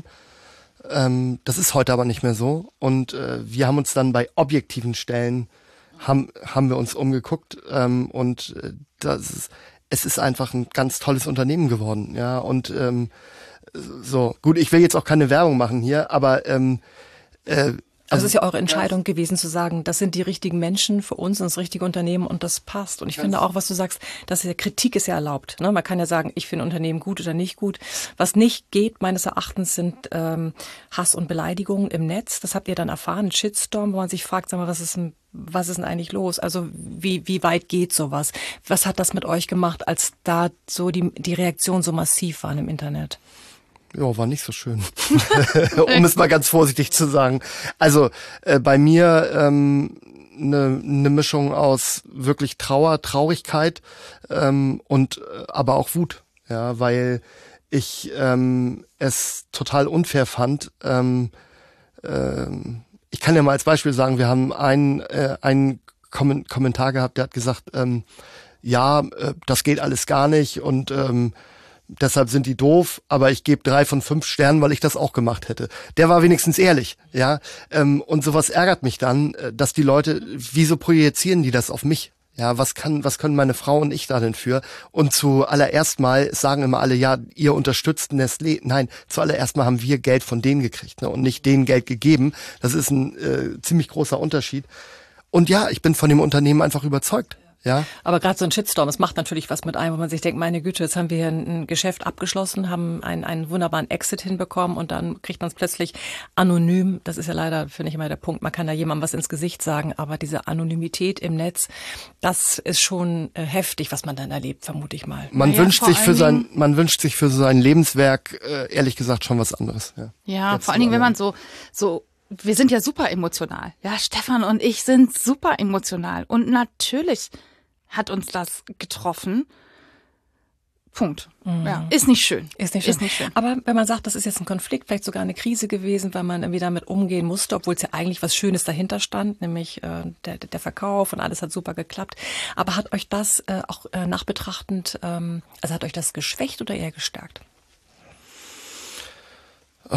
Ähm, das ist heute aber nicht mehr so. Und äh, wir haben uns dann bei objektiven Stellen, haben, haben wir uns umgeguckt ähm, und äh, das ist, es ist einfach ein ganz tolles Unternehmen geworden. Ja, und ähm, so, gut, ich will jetzt auch keine Werbung machen hier, aber ähm, äh, Also es ist ja eure Entscheidung gewesen zu sagen, das sind die richtigen Menschen für uns und das richtige Unternehmen und das passt. Und ich finde auch, was du sagst, dass ja Kritik ist ja erlaubt. Ne? Man kann ja sagen, ich finde Unternehmen gut oder nicht gut. Was nicht geht, meines Erachtens, sind ähm, Hass und Beleidigungen im Netz. Das habt ihr dann erfahren, ein Shitstorm, wo man sich fragt, sag mal, was ist denn, was ist denn eigentlich los? Also wie wie weit geht sowas? Was hat das mit euch gemacht, als da so die die Reaktionen so massiv waren im Internet? Ja, war nicht so schön, um es mal ganz vorsichtig zu sagen. Also äh, bei mir ähm, eine ne Mischung aus wirklich Trauer, Traurigkeit ähm, und äh, aber auch Wut, ja, weil ich ähm, es total unfair fand. Ähm, ähm, ich kann ja mal als Beispiel sagen, wir haben einen äh, einen Kom- Kommentar gehabt, der hat gesagt, ähm, ja, äh, das geht alles gar nicht und ähm, deshalb sind die doof, aber ich gebe drei von fünf Sternen, weil ich das auch gemacht hätte. Der war wenigstens ehrlich, ja. Ähm, und sowas ärgert mich dann, dass die Leute, wieso projizieren die das auf mich? Ja, was kann, was können meine Frau und ich da denn für? Und zuallererst mal sagen immer alle, ja, ihr unterstützt Nestlé. Nein, zuallererst mal haben wir Geld von denen gekriegt, ne, und nicht denen Geld gegeben. Das ist ein äh, ziemlich großer Unterschied. Und ja, ich bin von dem Unternehmen einfach überzeugt. Ja. Aber gerade so ein Shitstorm, es macht natürlich was mit einem, wo man sich denkt, meine Güte, jetzt haben wir hier ein Geschäft abgeschlossen, haben einen, einen wunderbaren Exit hinbekommen und dann kriegt man es plötzlich anonym. Das ist ja leider, finde ich, immer der Punkt. Man kann da jemandem was ins Gesicht sagen, aber diese Anonymität im Netz, das ist schon äh, heftig, was man dann erlebt, vermute ich mal. Man naja, wünscht sich für sein, man wünscht sich für sein Lebenswerk äh, ehrlich gesagt schon was anderes. Ja, ja Jetzt vor allen Dingen, wenn man so so wir sind ja super emotional. Ja, Stefan und ich sind super emotional. Und natürlich hat uns das getroffen. Punkt. Mhm. Ja, ist nicht schön. Ist nicht schön. Ist nicht schön. Aber wenn man sagt, das ist jetzt ein Konflikt, vielleicht sogar eine Krise gewesen, weil man irgendwie damit umgehen musste, obwohl es ja eigentlich was Schönes dahinter stand, nämlich äh, der, der Verkauf und alles hat super geklappt. Aber hat euch das äh, auch äh, nachbetrachtend, ähm, also hat euch das geschwächt oder eher gestärkt? Oh.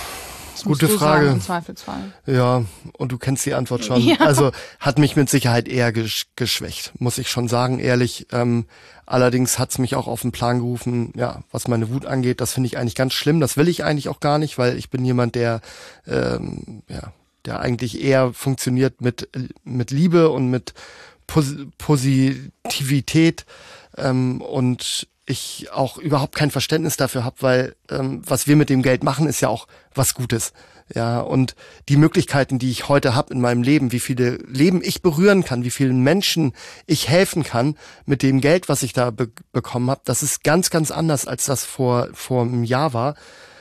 Gute du Frage. Sagen, im Zweifelsfall. Ja, und du kennst die Antwort schon. Ja. Also hat mich mit Sicherheit eher gesch- geschwächt, muss ich schon sagen, ehrlich. Ähm, allerdings hat's mich auch auf den Plan gerufen, ja, was meine Wut angeht. Das finde ich eigentlich ganz schlimm. Das will ich eigentlich auch gar nicht, weil ich bin jemand, der, ähm, ja, der eigentlich eher funktioniert mit mit Liebe und mit Pos- Positivität ähm, und ich auch überhaupt kein Verständnis dafür habe, weil ähm, was wir mit dem Geld machen, ist ja auch was Gutes. Ja, und die Möglichkeiten, die ich heute habe in meinem Leben, wie viele Leben ich berühren kann, wie vielen Menschen ich helfen kann mit dem Geld, was ich da be- bekommen habe, das ist ganz, ganz anders, als das vor vor einem Jahr war.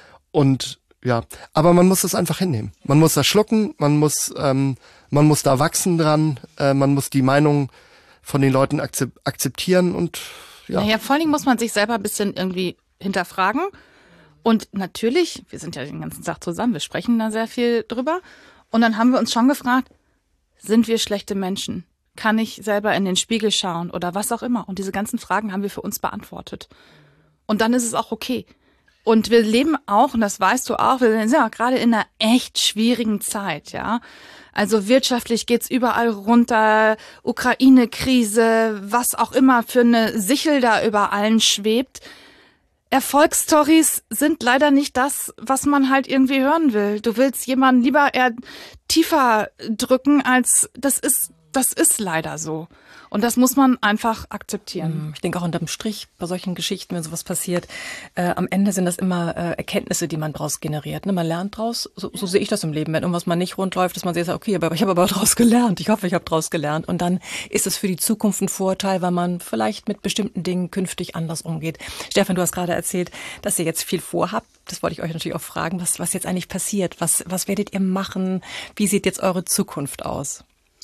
Und ja, aber man muss das einfach hinnehmen. Man muss das schlucken, man muss ähm, man muss da wachsen dran, äh, man muss die Meinung von den Leuten akzep- akzeptieren und ja. Naja, vor allen Dingen muss man sich selber ein bisschen irgendwie hinterfragen. Und natürlich, wir sind ja den ganzen Tag zusammen, wir sprechen da sehr viel drüber. Und dann haben wir uns schon gefragt, sind wir schlechte Menschen? Kann ich selber in den Spiegel schauen oder was auch immer? Und diese ganzen Fragen haben wir für uns beantwortet. Und dann ist es auch okay. Und wir leben auch, und das weißt du auch, wir sind ja gerade in einer echt schwierigen Zeit, ja. Also wirtschaftlich geht's überall runter, Ukraine-Krise, was auch immer für eine Sichel da über allen schwebt. Erfolgsstories sind leider nicht das, was man halt irgendwie hören will. Du willst jemanden lieber eher tiefer drücken, als das ist, das ist leider so. Und das muss man einfach akzeptieren. Ich denke auch unterm Strich bei solchen Geschichten, wenn sowas passiert, äh, am Ende sind das immer äh, Erkenntnisse, die man daraus generiert. Ne? Man lernt draus, so, so sehe ich das im Leben. Wenn irgendwas mal nicht rund läuft, dass man sagt, okay, aber ich habe aber daraus gelernt. Ich hoffe, ich habe daraus gelernt. Und dann ist es für die Zukunft ein Vorteil, weil man vielleicht mit bestimmten Dingen künftig anders umgeht. Stefan, du hast gerade erzählt, dass ihr jetzt viel vorhabt. Das wollte ich euch natürlich auch fragen, was, was jetzt eigentlich passiert. Was, was werdet ihr machen? Wie sieht jetzt eure Zukunft aus?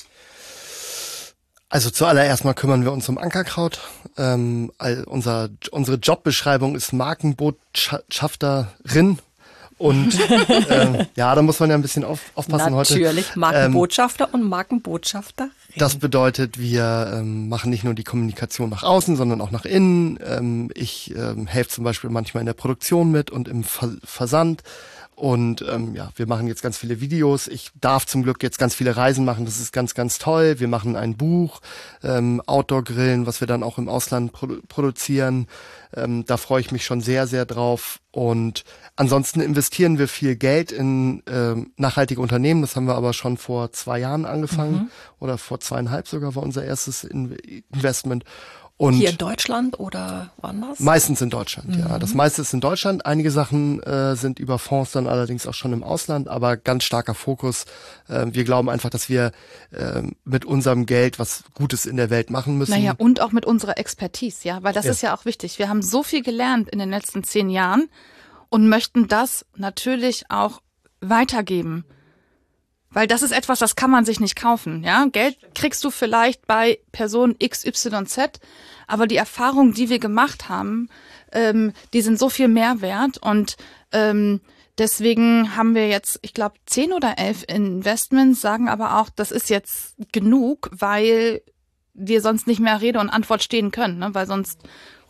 Also zuallererst mal kümmern wir uns um Ankerkraut. Ähm, all, unser, unsere Jobbeschreibung ist Markenbotschafterin. Und ähm, ja, da muss man ja ein bisschen auf, aufpassen Natürlich, heute. Natürlich, Markenbotschafter ähm, und Markenbotschafterin. Das bedeutet, wir ähm, machen nicht nur die Kommunikation nach außen, sondern auch nach innen. Ähm, ich ähm, helfe zum Beispiel manchmal in der Produktion mit und im Ver- Versand. Und ähm, ja, wir machen jetzt ganz viele Videos. Ich darf zum Glück jetzt ganz viele Reisen machen. Das ist ganz, ganz toll. Wir machen ein Buch, ähm, Outdoor-Grillen, was wir dann auch im Ausland produ- produzieren. Ähm, da freue ich mich schon sehr, sehr drauf. Und ansonsten investieren wir viel Geld in ähm, nachhaltige Unternehmen. Das haben wir aber schon vor zwei Jahren angefangen. Mhm. Oder vor zweieinhalb sogar war unser erstes in- Investment. Und hier in Deutschland oder woanders? Meistens in Deutschland, mhm. ja. Das meiste ist in Deutschland. Einige Sachen äh, sind über Fonds dann allerdings auch schon im Ausland, aber ganz starker Fokus. Äh, wir glauben einfach, dass wir äh, mit unserem Geld was Gutes in der Welt machen müssen. Naja, und auch mit unserer Expertise, ja, weil das ja. ist ja auch wichtig. Wir haben so viel gelernt in den letzten zehn Jahren und möchten das natürlich auch weitergeben. Weil das ist etwas, das kann man sich nicht kaufen, ja. Geld kriegst du vielleicht bei Person X Y Z, aber die Erfahrungen, die wir gemacht haben, ähm, die sind so viel mehr wert und ähm, deswegen haben wir jetzt, ich glaube, zehn oder elf Investments, sagen aber auch, das ist jetzt genug, weil wir sonst nicht mehr Rede und Antwort stehen können, ne? Weil sonst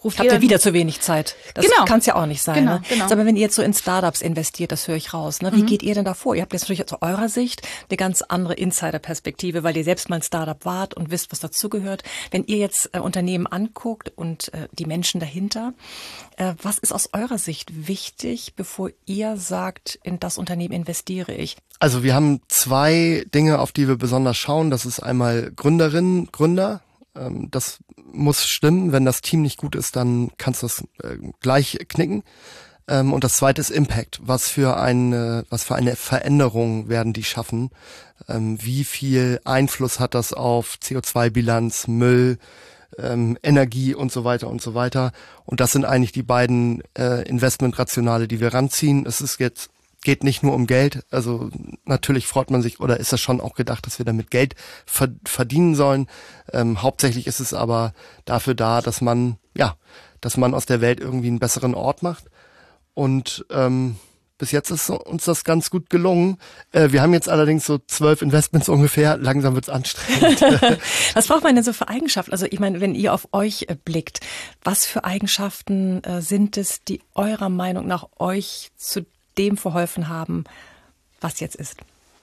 ruft Habt ihr wieder zu wenig Zeit? Das genau. kann es ja auch nicht sein. Genau, ne? genau. Aber wenn ihr jetzt so in Startups investiert, das höre ich raus. Ne? Wie mhm. geht ihr denn da vor? Ihr habt jetzt natürlich aus eurer Sicht eine ganz andere Insider-Perspektive, weil ihr selbst mal ein Startup wart und wisst, was dazugehört. Wenn ihr jetzt äh, Unternehmen anguckt und äh, die Menschen dahinter, äh, was ist aus eurer Sicht wichtig, bevor ihr sagt, in das Unternehmen investiere ich? Also wir haben zwei Dinge, auf die wir besonders schauen. Das ist einmal Gründerinnen, Gründer. Das muss stimmen. Wenn das Team nicht gut ist, dann kannst du das äh, gleich knicken. Ähm, und das zweite ist Impact. Was für eine, was für eine Veränderung werden die schaffen? Ähm, wie viel Einfluss hat das auf C O zwei Bilanz, Müll, ähm, Energie und so weiter und so weiter? Und das sind eigentlich die beiden äh, Investmentrationale, die wir ranziehen. Es ist jetzt geht nicht nur um Geld, also natürlich freut man sich, oder ist das schon auch gedacht, dass wir damit Geld verdienen sollen. Ähm, hauptsächlich ist es aber dafür da, dass man, ja, dass man aus der Welt irgendwie einen besseren Ort macht. Und ähm, bis jetzt ist uns das ganz gut gelungen. Äh, wir haben jetzt allerdings so zwölf Investments ungefähr. Langsam wird's anstrengend. Was braucht man denn so für Eigenschaften? Also ich meine, wenn ihr auf euch äh, blickt, was für Eigenschaften äh, sind es, die eurer Meinung nach euch zu dem verholfen haben, was jetzt ist?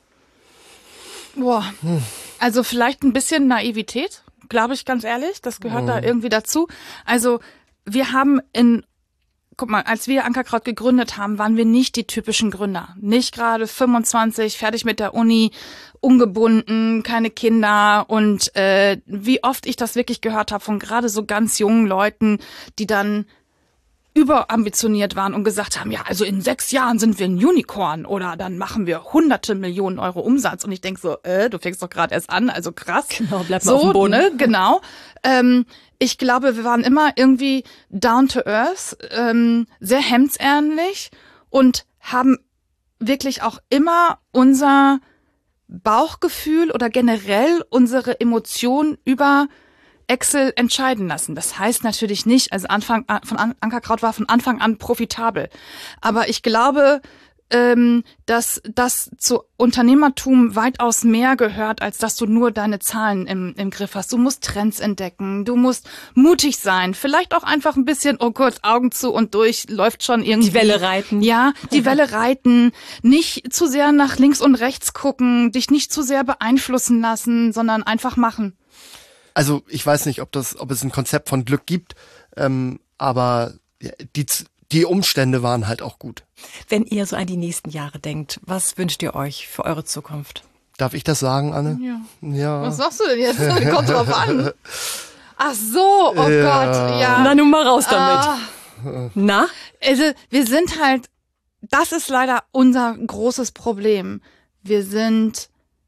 Boah, also vielleicht ein bisschen Naivität, glaube ich, ganz ehrlich. Das gehört oh. da irgendwie dazu. Also wir haben in, guck mal, als wir Ankerkraut gegründet haben, waren wir nicht die typischen Gründer. Nicht gerade fünfundzwanzig, fertig mit der Uni, ungebunden, keine Kinder. Und äh, wie oft ich das wirklich gehört habe von gerade so ganz jungen Leuten, die dann überambitioniert waren und gesagt haben, ja, also in sechs Jahren sind wir ein Unicorn oder dann machen wir hunderte Millionen Euro Umsatz. Und ich denke so, äh, du fängst doch gerade erst an, also krass. Genau, bleib mal so, auf dem Boden. Ne, genau. Ähm, ich glaube, wir waren immer irgendwie down to earth, ähm, sehr hemdsärmlich und haben wirklich auch immer unser Bauchgefühl oder generell unsere Emotionen über Excel entscheiden lassen. Das heißt natürlich nicht, also Anfang von Ankerkraut war von Anfang an profitabel. Aber ich glaube, ähm, dass das zu Unternehmertum weitaus mehr gehört, als dass du nur deine Zahlen im, im Griff hast. Du musst Trends entdecken, du musst mutig sein, vielleicht auch einfach ein bisschen, oh Gott, Augen zu und durch, läuft schon irgendwie. Die Welle reiten. Ja, die Welle reiten, nicht zu sehr nach links und rechts gucken, dich nicht zu sehr beeinflussen lassen, sondern einfach machen. Also ich weiß nicht, ob das, ob es ein Konzept von Glück gibt, ähm, aber die, die Umstände waren halt auch gut. Wenn ihr so an die nächsten Jahre denkt, was wünscht ihr euch für eure Zukunft? Darf ich das sagen, Anne? Ja. Ja. Was sagst du denn jetzt? Kommt drauf an. Ach so, oh ja. Gott, ja. Na, nun mal raus damit. Ah. Na? Also wir sind halt, das ist leider unser großes Problem. Wir sind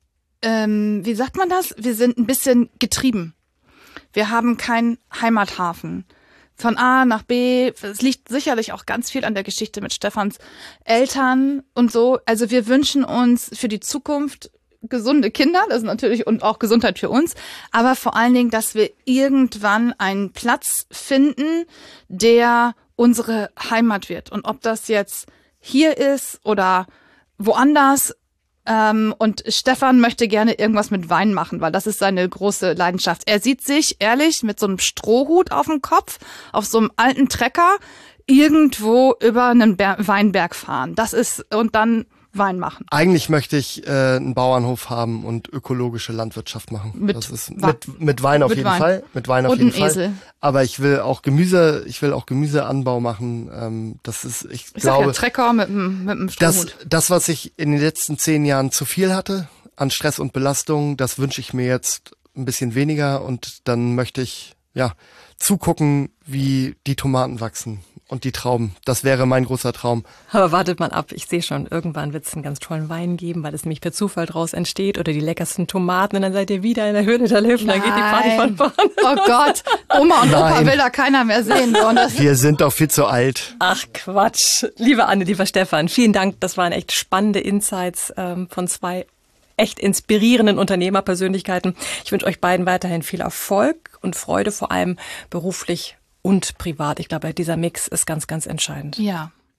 Ähm, wie sagt man das? Wir sind ein bisschen getrieben. Wir haben keinen Heimathafen. Von A nach B, es liegt sicherlich auch ganz viel an der Geschichte mit Stefans Eltern und so. Also wir wünschen uns für die Zukunft gesunde Kinder, das ist natürlich, und auch Gesundheit für uns, aber vor allen Dingen, dass wir irgendwann einen Platz finden, der unsere Heimat wird. Und ob das jetzt hier ist oder woanders. Ähm, und Stefan möchte gerne irgendwas mit Wein machen, weil das ist seine große Leidenschaft. Er sieht sich, ehrlich, mit so einem Strohhut auf dem Kopf, auf so einem alten Trecker, irgendwo über einen Ber- Weinberg fahren. Das ist, und dann Wein machen. Eigentlich möchte ich äh, einen Bauernhof haben und ökologische Landwirtschaft machen. Mit, das ist mit, mit Wein auf mit jeden Wein. Fall. Mit Wein auf und jeden ein Fall. Esel. Aber ich will auch Gemüse, ich will auch Gemüseanbau machen. Ähm, das ist, ich, Ich glaube, sag ja, Trecker mit einem mit einem das, Strohhut. das, was ich in den letzten zehn Jahren zu viel hatte an Stress und Belastung, das wünsche ich mir jetzt ein bisschen weniger und dann möchte ich ja zugucken, wie die Tomaten wachsen. Und die Trauben, das wäre mein großer Traum. Aber wartet mal ab, ich sehe schon, irgendwann wird es einen ganz tollen Wein geben, weil es nämlich per Zufall draus entsteht oder die leckersten Tomaten und dann seid ihr wieder in der Höhle der Löwen, dann geht die Party von vorne. Oh Gott, Oma und Opa Nein. will da keiner mehr sehen. Und das Wir sind doch viel zu alt. Ach Quatsch. Liebe Anne, lieber Stefan, vielen Dank. Das waren echt spannende Insights ähm, von zwei echt inspirierenden Unternehmerpersönlichkeiten. Ich wünsche euch beiden weiterhin viel Erfolg und Freude, vor allem beruflich und privat. Ich glaube, dieser Mix ist ganz, ganz entscheidend. ja.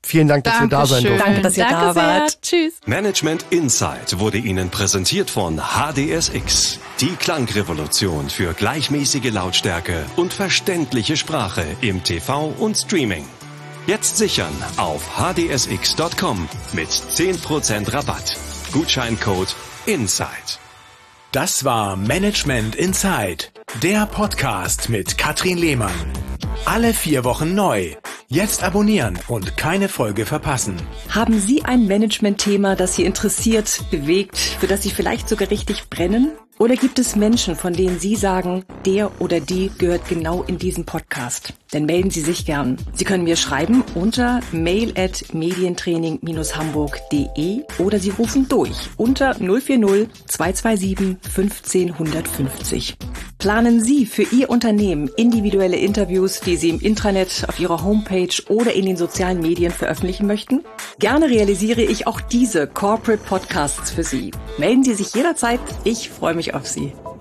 Vielen Dank, dass wir da sein durften. Danke, dass ihr Danke da wart. sehr. Tschüss. Management Insight wurde Ihnen präsentiert von H D S X. Die Klangrevolution für gleichmäßige Lautstärke und verständliche Sprache im T V und Streaming. Jetzt sichern auf h d s x punkt com mit zehn Prozent Rabatt. Gutscheincode INSIDE. Das war Management Insight, der Podcast mit Katrin Lehmann. Alle vier Wochen neu. Jetzt abonnieren und keine Folge verpassen. Haben Sie ein Management-Thema, das Sie interessiert, bewegt, für das Sie vielleicht sogar richtig brennen? Oder gibt es Menschen, von denen Sie sagen, der oder die gehört genau in diesen Podcast? Dann melden Sie sich gern. Sie können mir schreiben unter mail at medientraining dash hamburg punkt de oder Sie rufen durch unter null vier null zwei zwei sieben fünfzehn hundertfünfzig. Planen Sie für Ihr Unternehmen individuelle Interviews, die Sie im Intranet, auf Ihrer Homepage oder in den sozialen Medien veröffentlichen möchten? Gerne realisiere ich auch diese Corporate Podcasts für Sie. Melden Sie sich jederzeit. Ich freue mich auf Sie.